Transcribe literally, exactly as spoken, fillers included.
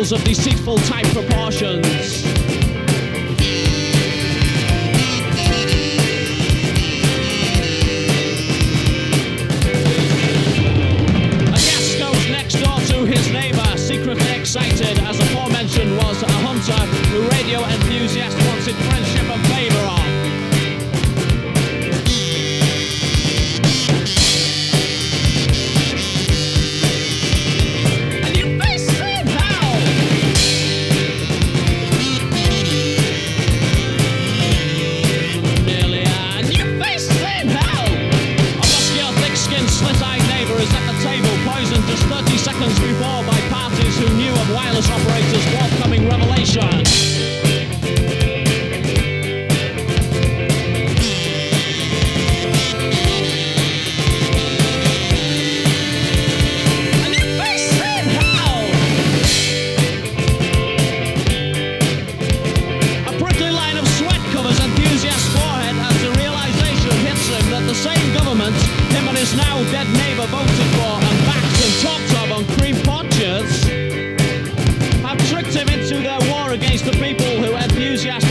skulls of deceitful type proportions. A guest goes next door to his neighbour, secretly excited, as aforementioned was a hunter who radio enthusiast wanted friendship and favour of. Just thirty seconds before by parties who knew of wireless operators' forthcoming revelation. And your face said how? A prickly line of sweat covers enthusiast's forehead as the realization hits him that the same government him and his now dead neighbour voted for and backed and talked of on cream porches have tricked him into their war against the people who enthusiastically